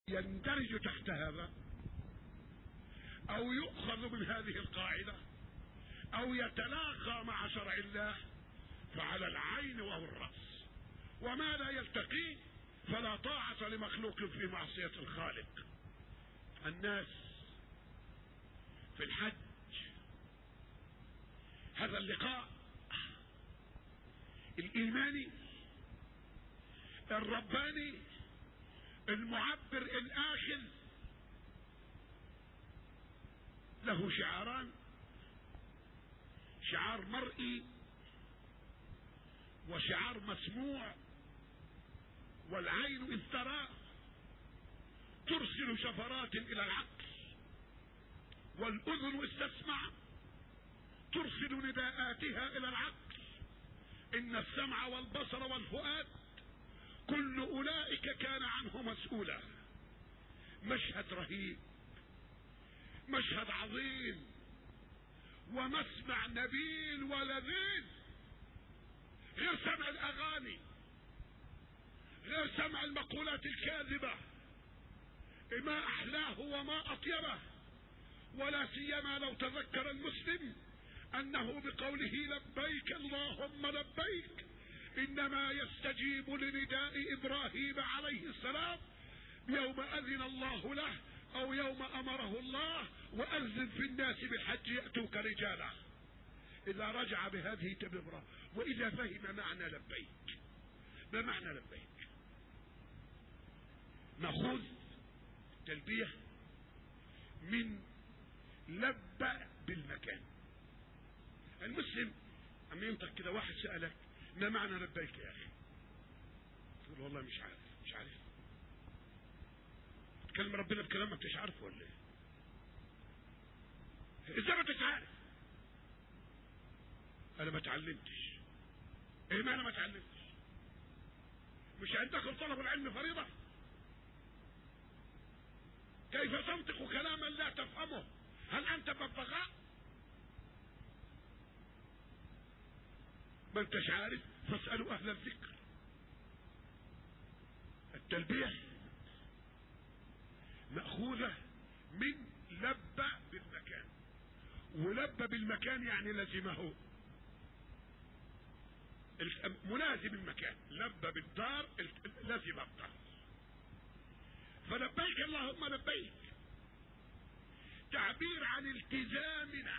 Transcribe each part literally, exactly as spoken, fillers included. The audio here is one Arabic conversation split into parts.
يندرج تحت هذا او يؤخذ من هذه القاعدة او يتلاقى مع شرع الله فعلى العين وهو الرأس، وما لا يلتقي فلا طاعة لمخلوق في معصية الخالق. الناس في الحج هذا اللقاء الإيماني الرباني المعبر الآخذ له شعاران: شعار مرئي وشعار مسموع، والعين إذ ترى ترسل شفرات إلى العقل، والأذن إذ تسمع ترسل نداءاتها إلى العقل. إن السمع والبصر والفؤاد كل أولئك كان عنه مسؤولا. مشهد رهيب، مشهد عظيم، ومسمع نبيل ولذيذ، غير سمع الأغاني، غير سمع المقولات الكاذبة. ما أحلاه وما أطيبه، ولا سيما لو تذكر المسلم أنه بقوله لبيك اللهم لبيك إنما يستجيب لنداء إبراهيم عليه السلام يوم أذن الله له أو يوم أمره الله وأذن في الناس بالحج يأتوك رجالا. إذا رجع بهذه تبرة وإذا فهم معنى لبيك. ما معنى لبيك؟ نأخذ تلبية من لبى بالمكان. المسلم عم ينطق كده، واحد سألك ما معنى لبيك يا أخي؟ تقول والله مش عارف. مش عارف تكلم ربنا بكلام ما انتش عارفه ولا ايه؟ ازاي ما انتش عارف؟ انا ما اتعلمتش. ايه معنى ما اتعلمتش؟ مش عندك طلب العلم فريضة؟ كيف تنطق كلاما لا تفهمه؟ هل انت ببغاء؟ ما انتش عارف فاسألوا اهل الذكر. التلبية مأخوذة من لبى بالمكان، ولبى بالمكان يعني لزمه، ملازم المكان. لبى بالدار لزم الدار. فلبيك اللهم لبيك تعبير عن التزامنا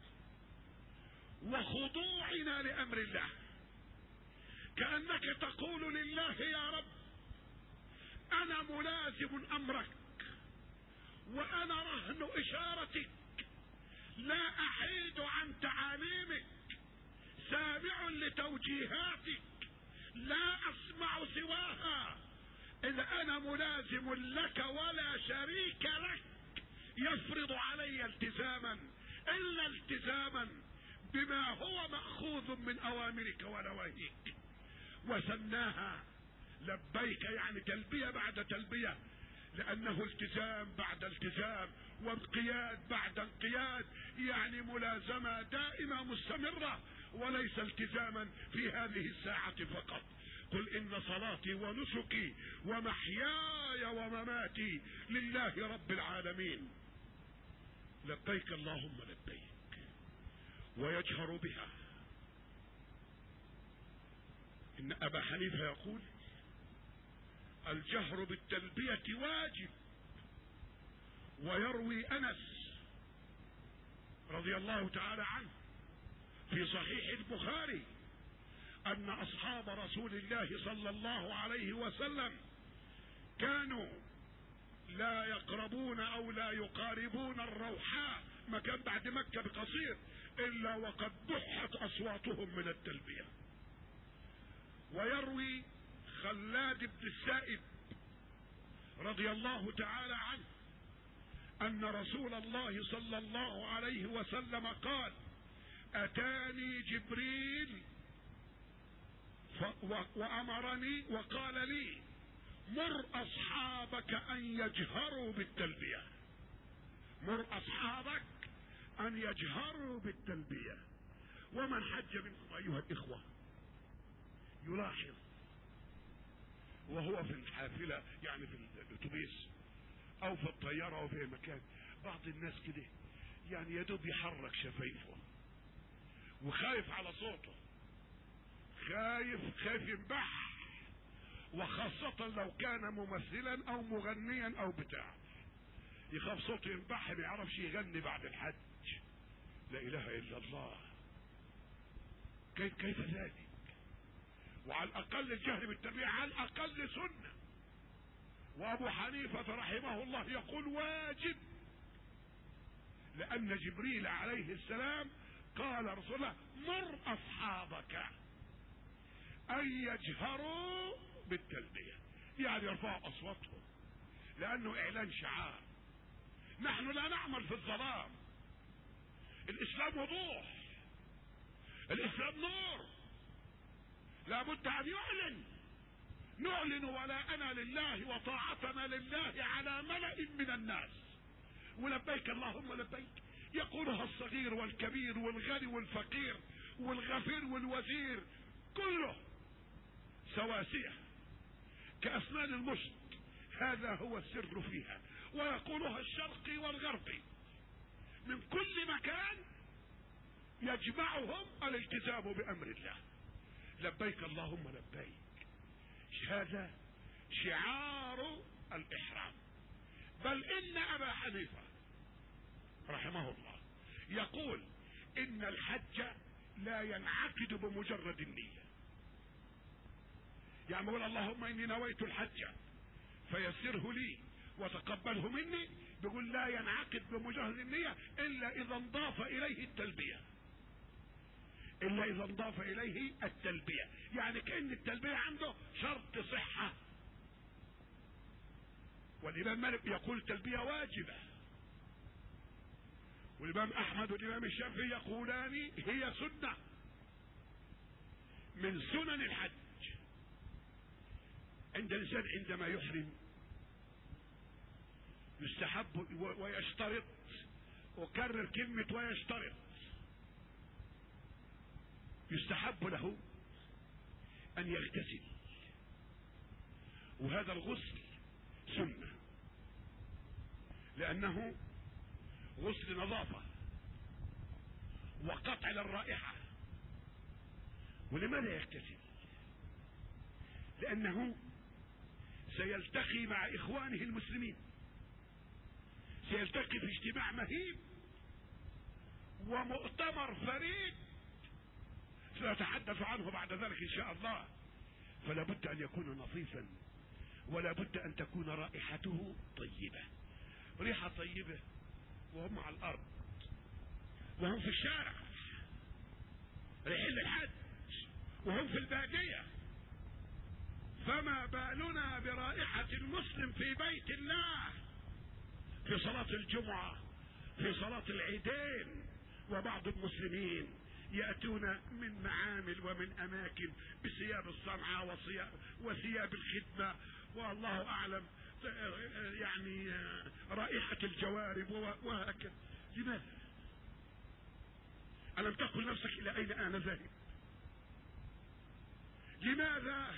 وخضوعنا لأمر الله، كأنك تقول لله يا رب أنا ملازم أمرك وأنا رهن إشارتك، لا أحيد عن تعاليمك، سامع لتوجيهاتك، لا أسمع سواها. إذا أنا ملازم لك ولا شريك لك يفرض علي التزاما إلا التزاما بما هو مأخوذ من أوامرك ونواهيك. وسماها لبيك يعني تلبية بعد تلبية، لأنه التزام بعد التزام وانقياد بعد انقياد، يعني ملازمة دائمة مستمرة وليس التزاما في هذه الساعة فقط. قل إن صلاتي ونسكي ومحياي ومماتي لله رب العالمين. لبيك اللهم لبيك. ويجهر بها. إن أبا حنيفة يقول الجهر بالتلبية واجب. ويروي أنس رضي الله تعالى عنه في صحيح البخاري أن أصحاب رسول الله صلى الله عليه وسلم كانوا لا يقربون أو لا يقاربون الروحاء، مكان بعد مكة بقصير، إلا وقد ضحت أصواتهم من التلبية. ويروي خلاد بن السائب رضي الله تعالى عنه أن رسول الله صلى الله عليه وسلم قال أتاني جبريل وأمرني وقال لي مر أصحابك أن يجهروا بالتلبية. مر أصحابك أن يجهروا بالتلبية. ومن حج منكم أيها الإخوة يلاحظ وهو في الحافلة يعني في الأتوبيس او في الطيارة او في مكان، بعض الناس كده يعني يدوب يحرك شفايفه وخايف على صوته، خايف خايف ينبح، وخاصة لو كان ممثلا او مغنيا او بتاع، يخاف صوته ينبح ما يعرفش يغني بعد الحج. لا اله الا الله، كيف كيف ذلك؟ وعلى الاقل الجهر بالتربية على الاقل سنة. وابو حنيفة رحمه الله يقول واجب، لان جبريل عليه السلام قال رسول الله مر اصحابك ان يجهروا بالتلبية، يعني يرفعوا اصواتهم، لانه اعلان شعار. نحن لا نعمل في الظلام، الاسلام وضوح، الاسلام نور، لابد ان يعلن، نعلن ولاءنا لله وطاعتنا لله على ملأ من الناس، ولبيك اللهم لبيك يقولها الصغير والكبير والغني والفقير والغفير والوزير، كله سواسية كأسنان المشط، هذا هو السر فيها. ويقولها الشرقي والغربي، من كل مكان يجمعهم الالتزام بأمر الله، لبيك اللهم لبيك. هذا شعار الإحرام. بل إن أبا حنيفة رحمه الله يقول إن الحج لا ينعقد بمجرد النية، يعني يقول اللهم إني نويت الحج فيسره لي وتقبله مني، بيقول لا ينعقد بمجرد النية إلا إذا انضاف إليه التلبية، إلا إذا انضاف إليه التلبية، يعني كأن التلبية عنده شرط صحة. والإمام مالك يقول التلبية واجبة، والإمام أحمد والإمام الشافعي يقولان هي سنة من سنن الحج. عند الإنسان عندما يحرم يستحب ويشترط، وكرر كلمة ويشترط، يستحب له أن يغتسل، وهذا الغسل سنة لأنه غسل نظافة وقطع للرائحة. ولماذا يغتسل؟ لأنه سيلتقي مع إخوانه المسلمين، سيلتقي في اجتماع مهيب ومؤتمر فريد سنتحدث عنه بعد ذلك إن شاء الله. فلا بد أن يكون نظيفا، ولا بد أن تكون رائحته طيبة، ريحة طيبة وهم على الأرض وهم في الشارع ريحين الحج وهم في البادية، فما بالنا برائحة المسلم في بيت الله في صلاة الجمعة، في صلاة العيدين. وبعض المسلمين يأتون من معامل ومن أماكن بثياب الصنعة وثياب, وثياب الخدمة، والله أعلم يعني رائحة الجوارب وهكذا. لماذا؟ ألم تقل نفسك إلى أين أنا ذاهب؟ لماذا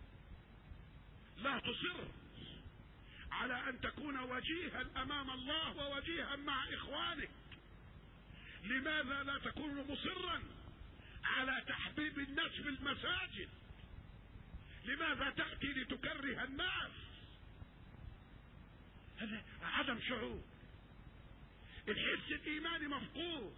لا تصر على أن تكون وجيها أمام الله ووجيها مع إخوانك؟ لماذا لا تكون مصرا على تحبيب الناس في المساجد؟ لماذا تأتي لتكره الناس؟ هذا عدم شعور، الحس الإيماني مفقود.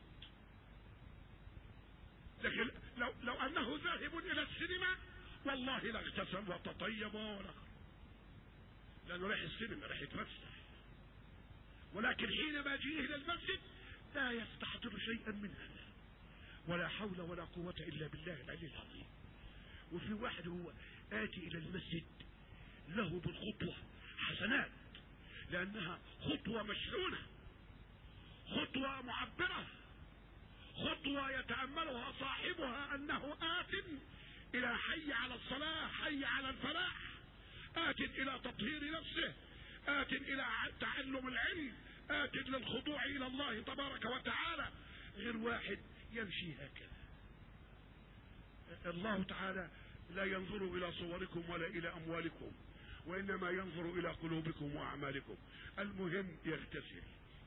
لكن لو, لو أنه ذاهب إلى السينما والله لاغتسل وتطيب ولا، لأنه رايح السينما رايح يتفسح. ولكن حينما يجي إلى المسجد لا يستحضر شيئا من هذا، ولا حول ولا قوة إلا بالله العلي العظيم. وفي واحد هو آتي إلى المسجد له بالخطوة حسنات، لأنها خطوة مشحونة، خطوة معبرة، خطوة يتأملها صاحبها أنه آت إلى حي على الصلاة، حي على الفلاح، آت إلى تطهير نفسه، آت إلى تعلم العلم، آت للخضوع إلى الله تبارك وتعالى. غير واحد يمشي هكذا. الله تعالى لا ينظر إلى صوركم ولا إلى أموالكم، وإنما ينظر إلى قلوبكم وأعمالكم. المهم يغتسل،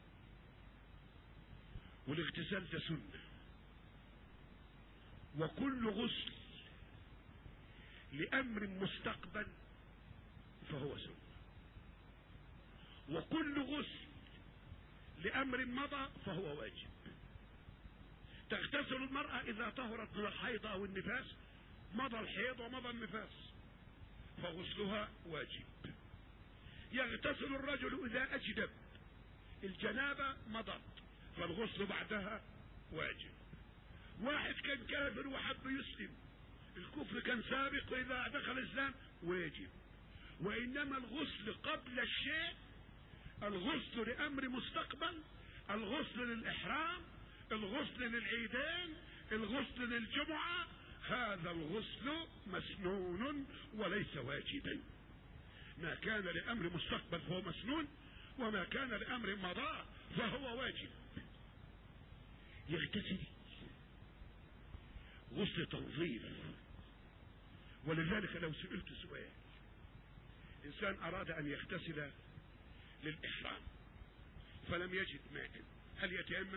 والاغتسال ده سنة، وكل غسل لأمر مستقبل فهو سنة، وكل غسل لأمر مضى فهو واجب. تغتسل المرأة إذا طهرت من الحيض أو النفاس، مضى الحيض ومضى النفاس فغسلها واجب. يغتسل الرجل إذا أجدب، الجنابة مضت فالغسل بعدها واجب. واحد كان كافر وحب يسلم، الكفر كان سابق وإذا دخل الإسلام واجب. وإنما الغسل قبل الشيء، الغسل لأمر مستقبل، الغسل للإحرام، الغسل للعيدين، الغسل للجمعة، هذا الغسل مسنون وليس واجبا. ما كان لأمر مستقبل فهو مسنون، وما كان لأمر مضى فهو واجب. يغتسل غسل تنظيف. ولذلك لو سئلت سؤال، إنسان أراد أن يغتسل للإحرام فلم يجد ماء، هل يتيمم؟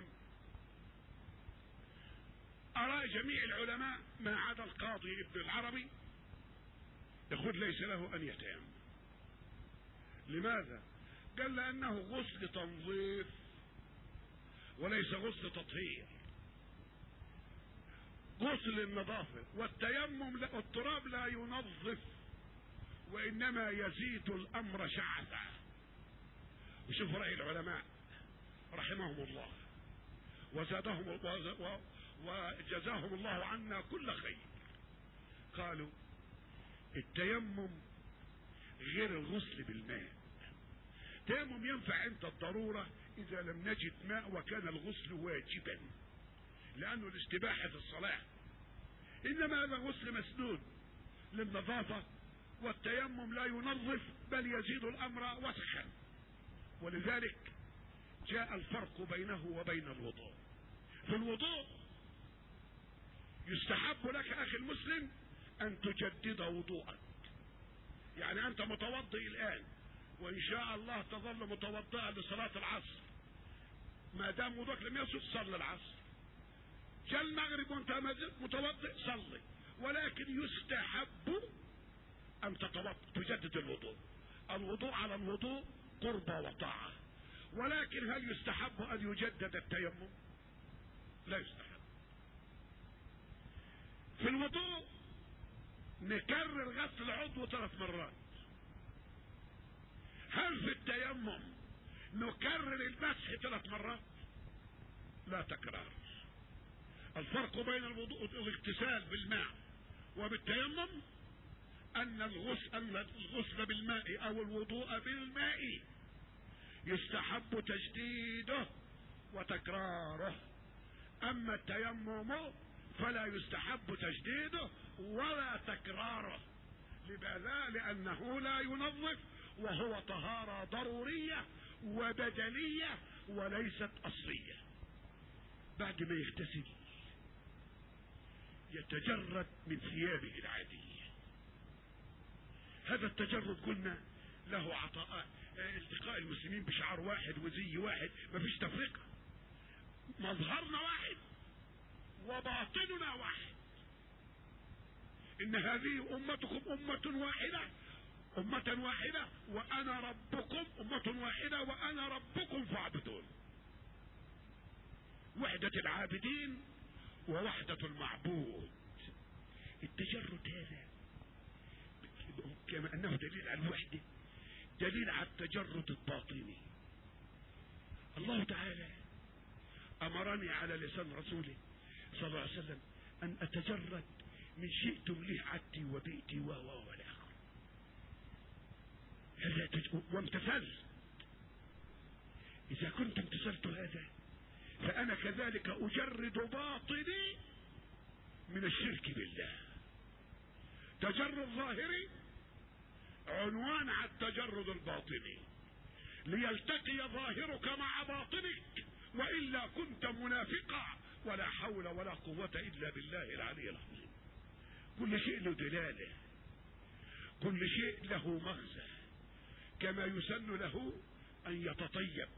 أرى جميع العلماء ما عدا القاضي ابن العربي يقول ليس له أن يتيمم. لماذا؟ قال لأنه غسل تنظيف وليس غسل تطهير. غسل النظافة، والتيمم لا، التراب لا ينظف وإنما يزيد الأمر شعثا. وشوف رأي العلماء رحمهم الله وزادهم وجزاهم الله عنا كل خير، قالوا التيمم غير الغسل بالماء. التيمم ينفع عند الضرورة إذا لم نجد ماء وكان الغسل واجبا لأنه الاستباحة في الصلاة، إنما هذا غسل مسنون للنظافة، والتيمم لا ينظف بل يزيد الأمر وسخا. ولذلك جاء الفرق بينه وبين الوضوء. في الوضوء يستحب لك أخي المسلم أن تجدد وضوءك، يعني أنت متوضئ الآن وإن شاء الله تظل متوضئا لصلاة العصر، ما دام وضوءك لم يصل صلي العصر. جاء المغرب وأنت متوضئ صلي، ولكن يستحب أن تجدد الوضوء. الوضوء على الوضوء قربة وطاعة، ولكن هل يستحب أن يجدد التيمم؟ لا يستحب. في الوضوء نكرر غسل العضو ثلاث مرات. هل في التيمم نكرر المسح ثلاث مرات؟ لا تكرار. الفرق بين الوضوء الاغتسال بالماء وبالتيمم أن الغسل أن الغسل بالماء أو الوضوء بالماء يستحب تجديده وتكراره، أما التيمم فلا يستحب تجديده ولا تكراره. لماذا؟ لأنه لا ينظف، وهو طهارة ضرورية وبدنية وليست أصلية. بعد ما يغتسل يتجرد من ثيابه العادية. هذا التجرد قلنا له عطاء، التقاء المسلمين بشعار واحد وزي واحد، ما فيش تفرقة، مظهرنا واحد وباطننا واحد. إن هذه أمتكم أمة واحدة أمة واحدة وأنا ربكم أمة واحدة وأنا ربكم فاعبدون. وحدة العابدين ووحدة المعبود. التجرد هذا كما أنه دليل على الوحدة دليل على التجرد الباطني. الله تعالى أمرني على لسان رسوله صلى الله عليه وسلم أن أتجرد من شئتم لي عدتي وبيتي و و والآخر. هذا وامتثلت. إذا كنت امتثلت هذا فأنا كذلك أجرد باطني من الشرك بالله. تجرد ظاهري عنوان على التجرد الباطني، ليلتقي ظاهرك مع باطنك، وإلا كنت منافقا. ولا حول ولا قوة إلا بالله العلي العظيم. كل شيء له دلالة، كل شيء له مغزى، كما يسن له ان يتطيب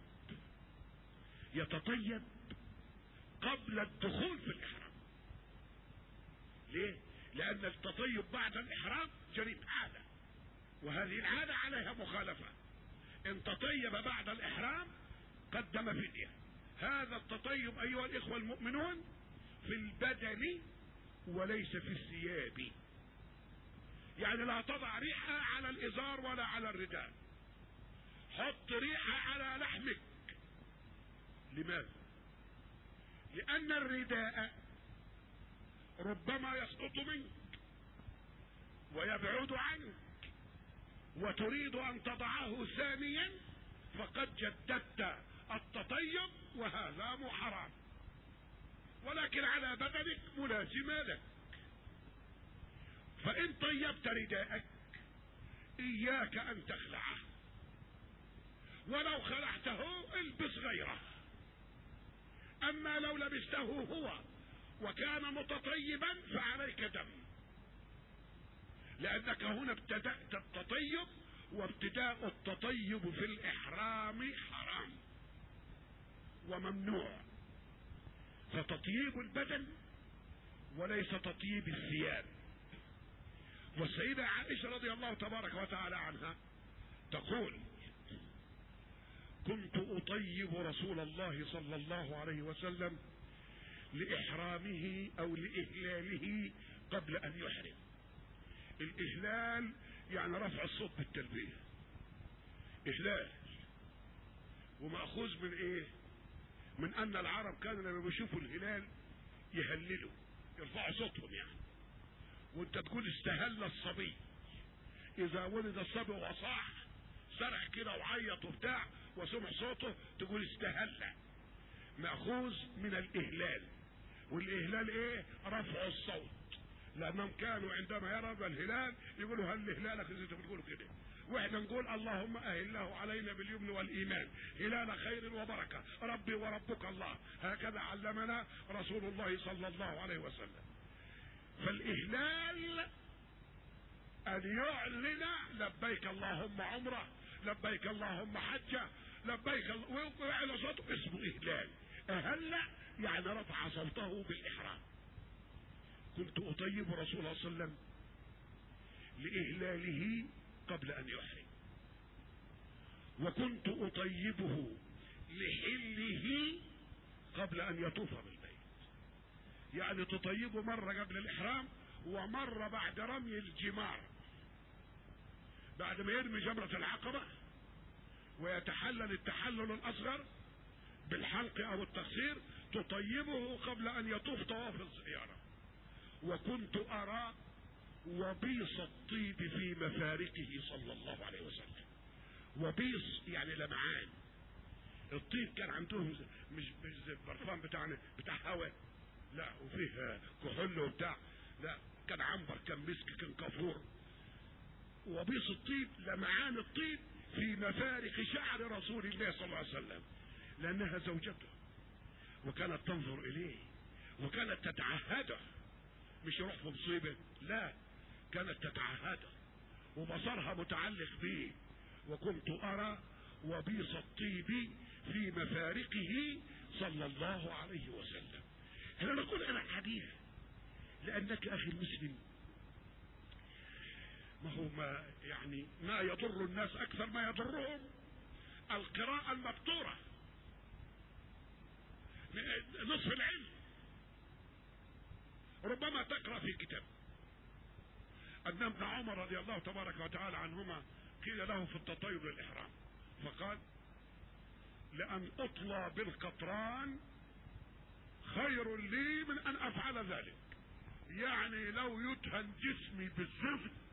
يتطيب قبل الدخول في الاحرام. ليه؟ لان التطيب بعد الاحرام جريمة عادة، وهذه العادة عليها مخالفة. ان تطيب بعد الاحرام قدم فدية. هذا التطيب ايها الاخوة المؤمنون في البدن وليس في الثياب، يعني لا تضع ريحة على الازار ولا على الرداء، حط ريحة على لحمك. لماذا؟ لان الرداء ربما يسقط منك ويبعد عنك، وتريد ان تضعه ثانيا فقد جددت التطيب، وهذا مو حرام، ولكن على بدنك ملازمة لك. فان طيبت رداءك اياك ان تخلعه، ولو خلعته البس غيره. اما لو لبسته هو وكان متطيبا فعليك دم، لانك هنا ابتدأت التطيب، وابتداء التطيب في الاحرام حرام وممنوع. فتطيب البدن وليس تطيب الثياب. والسيدة عائشة رضي الله تبارك وتعالى عنها تقول: كنت اطيب رسول الله صلى الله عليه وسلم لإحرامه أو لإهلاله قبل أن يحرم. الإهلال يعني رفع الصوت بالتلبية، إهلال، ومأخوذ من إيه؟ من أن العرب كانوا لما بيشوفوا الهلال يهللوا، يرفعوا صوتهم يعني. وأنت تقول استهل الصبي، إذا ولد الصبي وصاح سرح كده وعيط وبتاع وسمع صوته تقول استهل، مأخوذ من الإهلال. والإهلال إيه؟ رفع الصوت، لأنهم كانوا عندما يروا الهلال يقولوا هل هلالك زي ما بتقولوا كده، واحنا نقول اللهم أهله علينا باليمن والإيمان هلال خير وبركة ربي وربك الله. هكذا علمنا رسول الله صلى الله عليه وسلم. فالإهلال أن يعلن لبيك اللهم عمره، لبيك اللهم حجة، لبيك، ويعلن صوته اسمه إهلال. أهل يعني رفع صوته بالإحرام. كنت أطيب رسول الله صلى الله عليه وسلم لإهلاله قبل أن يحرم، وكنت أطيبه لحله قبل أن يطوف بالبيت. يعني تطيبه مرة قبل الإحرام ومرة بعد رمي الجمار، بعد ما يرمي جمرة العقبة ويتحلل التحلل الأصغر بالحلق أو التقصير، تطيبه قبل أن يطوف طواف الزيارة. وكنت أرى وبيص الطيب في مفارقه صلى الله عليه وسلم. وبيص يعني لمعان. الطيب كان عندهم مش مش زي البرفان بتاعنا بتاع هواء، لا، وفيه كحول وبتاع، لا، كان عنبر، كان مسك، كان كافور. وبيص الطيب لمعان الطيب في مفارق شعر رسول الله صلى الله عليه وسلم، لأنها زوجته وكانت تنظر إليه وكانت تتعهده، مش يروح في مصيبة، لا، كانت تتعهده وبصرها متعلق به. وكنت أرى وبيص الطيب في مفارقه صلى الله عليه وسلم. هنا نقول أنا حديث، لأنك أخي المسلم ما هو ما يعني ما يضر الناس أكثر ما يضرهم القراءة المبتورة، نصف العلم. ربما تقرأ في كتاب أن ابن عمر رضي الله تبارك وتعالى عنهما قيل له في التطيب للإحرام فقال: لأن أطلى بالقطران خير لي من أن أفعل ذلك. يعني لو يدهن جسمي بالزفت